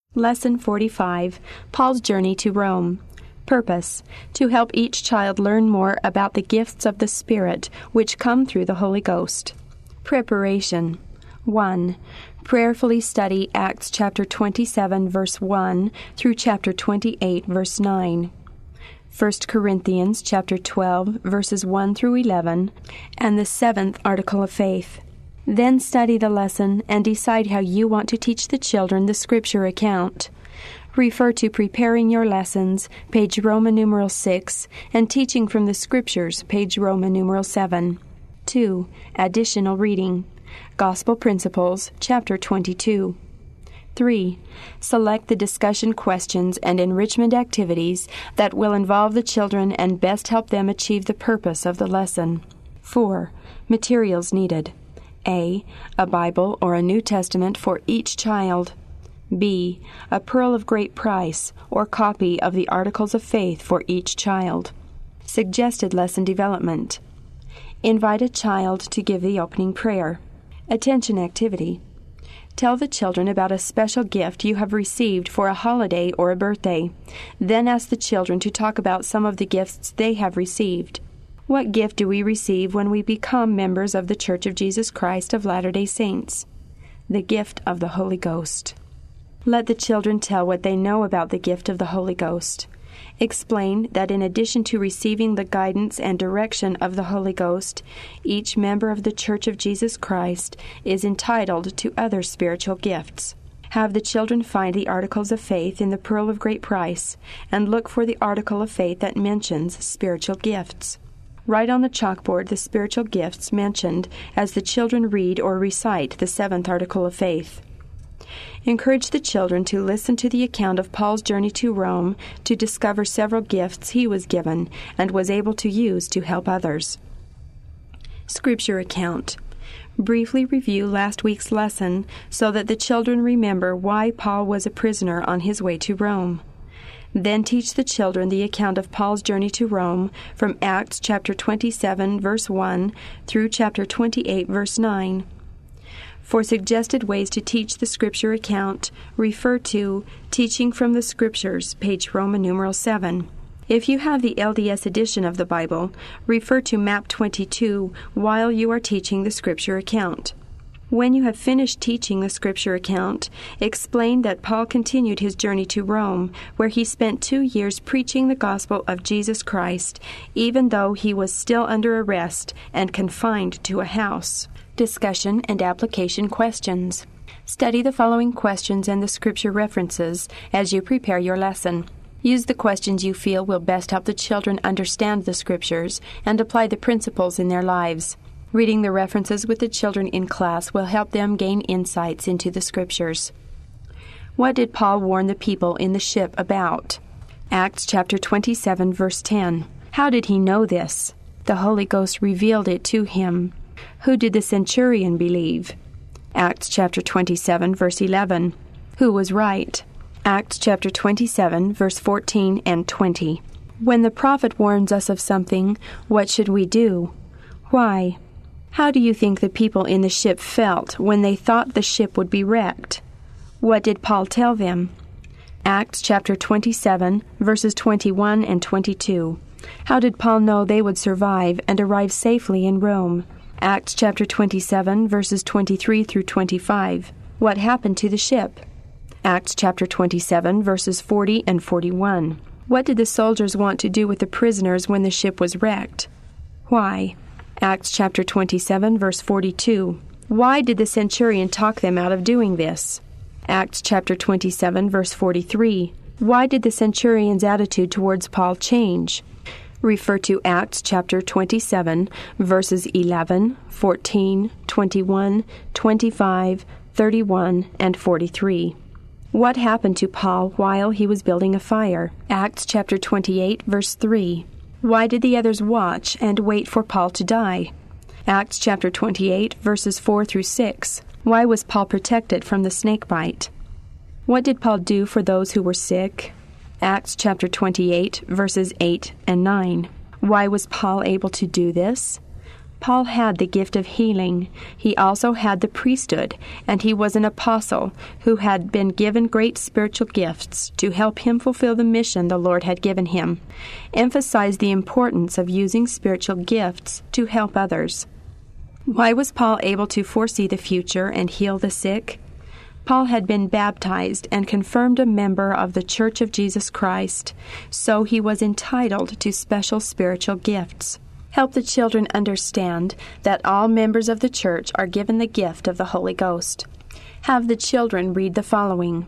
Lesson 45, Paul's Journey to Rome. Purpose: to help each child learn more about the gifts of the Spirit which come through the Holy Ghost. Preparation. 1. Prayerfully study Acts chapter 27, verse 1 through chapter 28, verse 9. 1 Corinthians chapter 12, verses 1 through 11, and the 7th article of faith. Then study the lesson and decide how you want to teach the children the Scripture account. Refer to Preparing Your Lessons, page Roman numeral 6, and Teaching from the Scriptures, page Roman numeral 7. 2. Additional reading. Gospel Principles, chapter 22. 3. Select the discussion questions and enrichment activities that will involve the children and best help them achieve the purpose of the lesson. 4. Materials needed. A. A Bible or a New Testament for each child. B. A pearl of great price or copy of the Articles of Faith for each child. Suggested lesson development. Invite a child to give the opening prayer. Attention activity. Tell the children about a special gift you have received for a holiday or a birthday. Then ask the children to talk about some of the gifts they have received. What gift do we receive when we become members of the Church of Jesus Christ of Latter-day Saints? The gift of the Holy Ghost. Let the children tell what they know about the gift of the Holy Ghost. Explain that in addition to receiving the guidance and direction of the Holy Ghost, each member of the Church of Jesus Christ is entitled to other spiritual gifts. Have the children find the Articles of Faith in the Pearl of Great Price, and look for the article of faith that mentions spiritual gifts. Write on the chalkboard the spiritual gifts mentioned as the children read or recite the 7th article of faith. Encourage the children to listen to the account of Paul's journey to Rome to discover several gifts he was given and was able to use to help others. Scripture account. Briefly review last week's lesson so that the children remember why Paul was a prisoner on his way to Rome. Then teach the children the account of Paul's journey to Rome from Acts chapter 27, verse 1 through chapter 28, verse 9. For suggested ways to teach the Scripture account, refer to Teaching from the Scriptures, page Roman numeral 7. If you have the LDS edition of the Bible, refer to Map 22 while you are teaching the Scripture account. When you have finished teaching the Scripture account, explain that Paul continued his journey to Rome, where he spent 2 years preaching the gospel of Jesus Christ, even though he was still under arrest and confined to a house. Discussion and application questions. Study the following questions and the Scripture references as you prepare your lesson. Use the questions you feel will best help the children understand the Scriptures and apply the principles in their lives. Reading the references with the children in class will help them gain insights into the Scriptures. What did Paul warn the people in the ship about? Acts chapter 27, verse 10. How did he know this? The Holy Ghost revealed it to him. Who did the centurion believe? Acts chapter 27, verse 11. Who was right? Acts chapter 27, verse 14 and 20. When the prophet warns us of something, what should we do? Why? How do you think the people in the ship felt when they thought the ship would be wrecked? What did Paul tell them? Acts chapter 27, verses 21 and 22. How did Paul know they would survive and arrive safely in Rome? Acts chapter 27, verses 23 through 25. What happened to the ship? Acts chapter 27, verses 40 and 41. What did the soldiers want to do with the prisoners when the ship was wrecked? Why? Acts chapter 27, verse 42. Why did the centurion talk them out of doing this? Acts chapter 27, verse 43. Why did the centurion's attitude towards Paul change? Refer to Acts chapter 27, verses 11, 14, 21, 25, 31, and 43. What happened to Paul while he was building a fire? Acts chapter 28, verse 3. Why did the others watch and wait for Paul to die? Acts chapter 28, verses 4 through 6. Why was Paul protected from the snake bite? What did Paul do for those who were sick? Acts chapter 28, verses 8 and 9. Why was Paul able to do this? Paul had the gift of healing. He also had the priesthood, and he was an apostle who had been given great spiritual gifts to help him fulfill the mission the Lord had given him. Emphasize the importance of using spiritual gifts to help others. Why was Paul able to foresee the future and heal the sick? Paul had been baptized and confirmed a member of the Church of Jesus Christ, so he was entitled to special spiritual gifts. Help the children understand that all members of the church are given the gift of the Holy Ghost. Have the children read the following.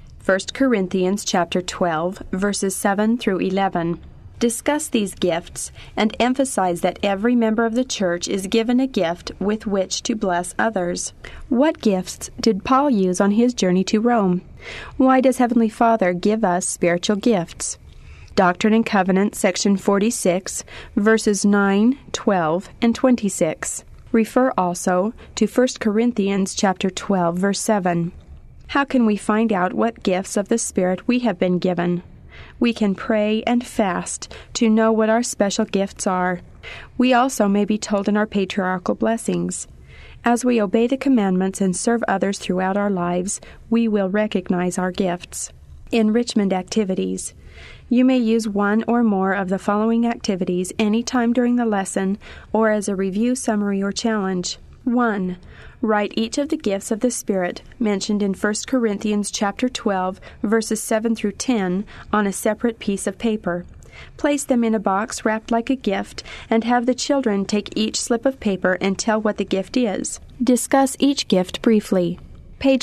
1 Corinthians chapter 12, verses 7 through 11. Discuss these gifts and emphasize that every member of the church is given a gift with which to bless others. What gifts did Paul use on his journey to Rome? Why does Heavenly Father give us spiritual gifts? Doctrine and Covenants, section 46, verses 9, 12, and 26. Refer also to 1 Corinthians chapter 12, verse 7. How can we find out what gifts of the Spirit we have been given? We can pray and fast to know what our special gifts are. We also may be told in our patriarchal blessings. As we obey the commandments and serve others throughout our lives, we will recognize our gifts. Enrichment activities. You may use one or more of the following activities any time during the lesson or as a review, summary, or challenge. 1. Write each of the gifts of the Spirit mentioned in 1 Corinthians chapter 12, verses 7 through 10 on a separate piece of paper. Place them in a box wrapped like a gift and have the children take each slip of paper and tell what the gift is. Discuss each gift briefly. Page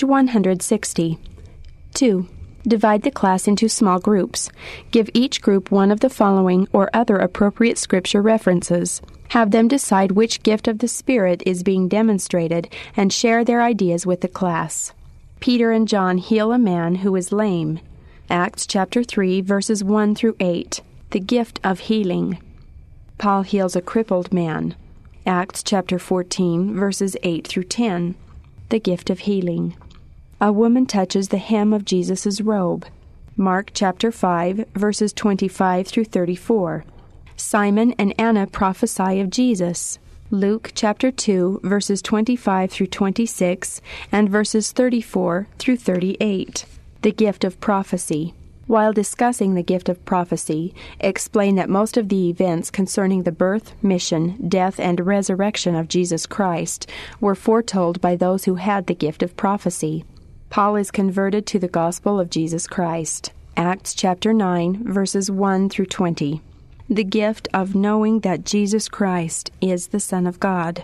160. 2. Divide the class into small groups. Give each group one of the following or other appropriate scripture references. Have them decide which gift of the Spirit is being demonstrated and share their ideas with the class. Peter and John heal a man who is lame. Acts chapter 3, verses 1 through 8. The gift of healing. Paul heals a crippled man. Acts chapter 14, verses 8 through 10. The gift of healing. A woman touches the hem of Jesus' robe. Mark chapter 5, verses 25 through 34. Simon and Anna prophesy of Jesus. Luke chapter 2, verses 25 through 26, and verses 34 through 38. The gift of prophecy. While discussing the gift of prophecy, explain that most of the events concerning the birth, mission, death, and resurrection of Jesus Christ were foretold by those who had the gift of prophecy. Paul is converted to the gospel of Jesus Christ. Acts chapter 9, verses 1 through 20. The gift of knowing that Jesus Christ is the Son of God.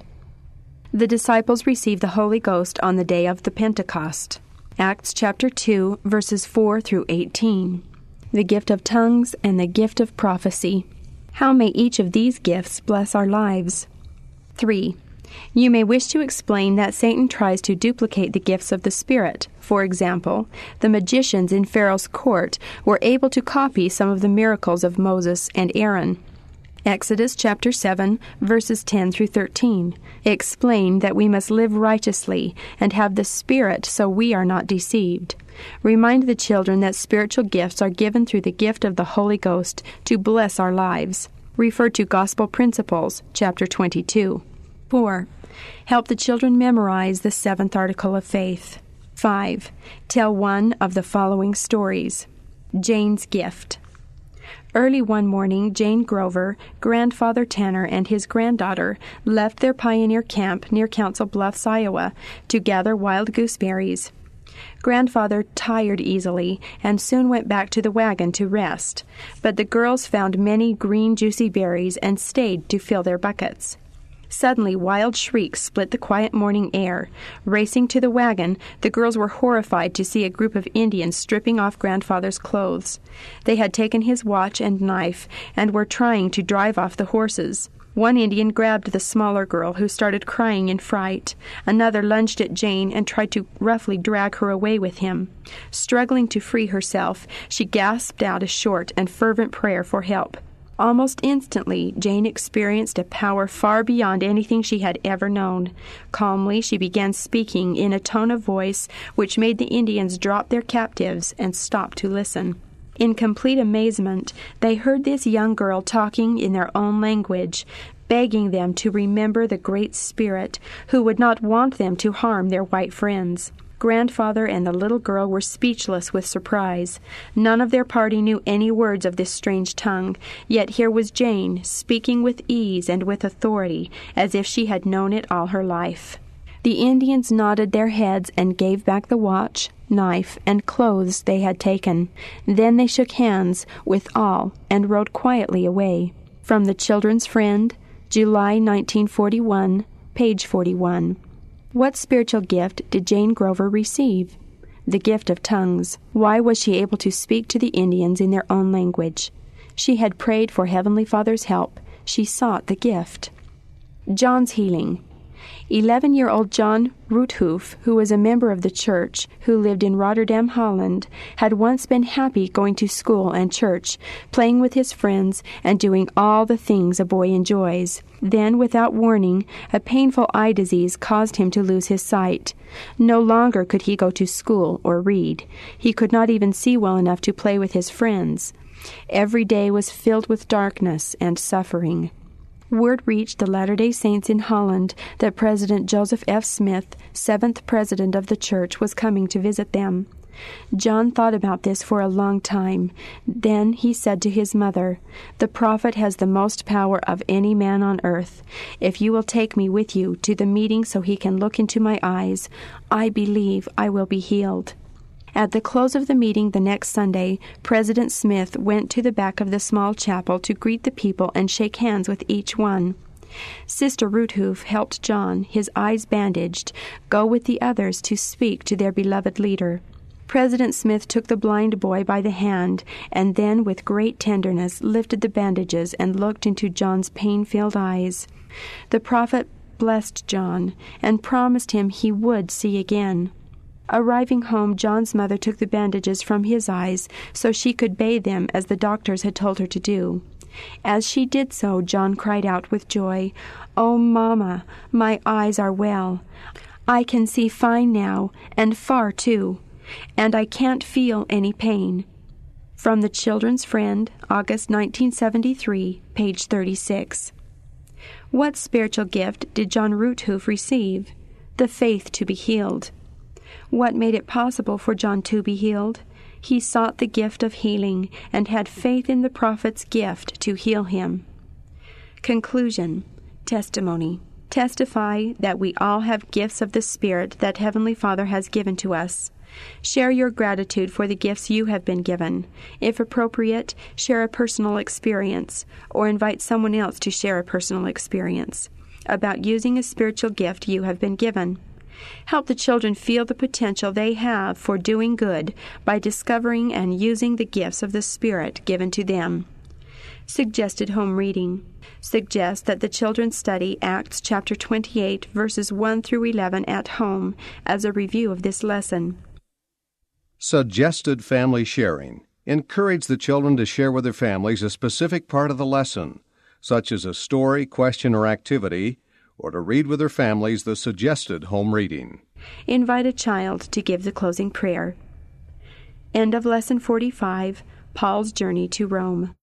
The disciples received the Holy Ghost on the day of the Pentecost. Acts chapter 2, verses 4 through 18. The gift of tongues and the gift of prophecy. How may each of these gifts bless our lives? 3. You may wish to explain that Satan tries to duplicate the gifts of the Spirit. For example, the magicians in Pharaoh's court were able to copy some of the miracles of Moses and Aaron. Exodus chapter 7, verses 10 through 13. Explain that we must live righteously and have the Spirit so we are not deceived. Remind the children that spiritual gifts are given through the gift of the Holy Ghost to bless our lives. Refer to Gospel Principles, chapter 22. 4. Help the children memorize the 7th article of faith. 5. Tell one of the following stories. Jane's gift. Early one morning, Jane Grover, Grandfather Tanner, and his granddaughter left their pioneer camp near Council Bluffs, Iowa, to gather wild gooseberries. Grandfather tired easily and soon went back to the wagon to rest, but the girls found many green, juicy berries and stayed to fill their buckets. Suddenly, wild shrieks split the quiet morning air. Racing to the wagon, the girls were horrified to see a group of Indians stripping off Grandfather's clothes. They had taken his watch and knife and were trying to drive off the horses. One Indian grabbed the smaller girl, who started crying in fright. Another lunged at Jane and tried to roughly drag her away with him. Struggling to free herself, she gasped out a short and fervent prayer for help. Almost instantly, Jane experienced a power far beyond anything she had ever known. Calmly, she began speaking in a tone of voice which made the Indians drop their captives and stop to listen. In complete amazement, they heard this young girl talking in their own language, begging them to remember the Great Spirit, who would not want them to harm their white friends. Grandfather and the little girl were speechless with surprise. None of their party knew any words of this strange tongue, yet here was Jane, speaking with ease and with authority, as if she had known it all her life. The Indians nodded their heads and gave back the watch, knife, and clothes they had taken. Then they shook hands with all and rode quietly away. From the Children's Friend, July 1941, page 41. What spiritual gift did Jane Grover receive? The gift of tongues. Why was she able to speak to the Indians in their own language? She had prayed for Heavenly Father's help. She sought the gift. John's healing. 11-year-old John Roethoof, who was a member of the church, who lived in Rotterdam, Holland, had once been happy going to school and church, playing with his friends, and doing all the things a boy enjoys. Then, without warning, a painful eye disease caused him to lose his sight. No longer could he go to school or read. He could not even see well enough to play with his friends. Every day was filled with darkness and suffering. Word reached the Latter-day Saints in Holland that President Joseph F. Smith, 7th President of the Church, was coming to visit them. John thought about this for a long time. Then he said to his mother, "The prophet has the most power of any man on earth. If you will take me with you to the meeting so he can look into my eyes, I believe I will be healed." At the close of the meeting the next Sunday, President Smith went to the back of the small chapel to greet the people and shake hands with each one. Sister Roethoof helped John, his eyes bandaged, go with the others to speak to their beloved leader. President Smith took the blind boy by the hand and then, with great tenderness, lifted the bandages and looked into John's pain-filled eyes. The prophet blessed John and promised him he would see again. Arriving home, John's mother took the bandages from his eyes so she could bathe them as the doctors had told her to do. As she did so, John cried out with joy, "Oh, Mama, my eyes are well. I can see fine now, and far too, and I can't feel any pain." From the Children's Friend, August 1973, page 36. What spiritual gift did John Roethoof receive? The faith to be healed. What made it possible for John to be healed? He sought the gift of healing and had faith in the prophet's gift to heal him. Conclusion. Testimony. Testify that we all have gifts of the Spirit that Heavenly Father has given to us. Share your gratitude for the gifts you have been given. If appropriate, share a personal experience, or invite someone else to share a personal experience about using a spiritual gift you have been given. Help the children feel the potential they have for doing good by discovering and using the gifts of the Spirit given to them. Suggested home reading. Suggest that the children study Acts chapter 28, verses 1 through 11 at home as a review of this lesson. Suggested family sharing. Encourage the children to share with their families a specific part of the lesson, such as a story, question, or activity, or to read with their families the suggested home reading. Invite a child to give the closing prayer. End of Lesson 45, Paul's Journey to Rome.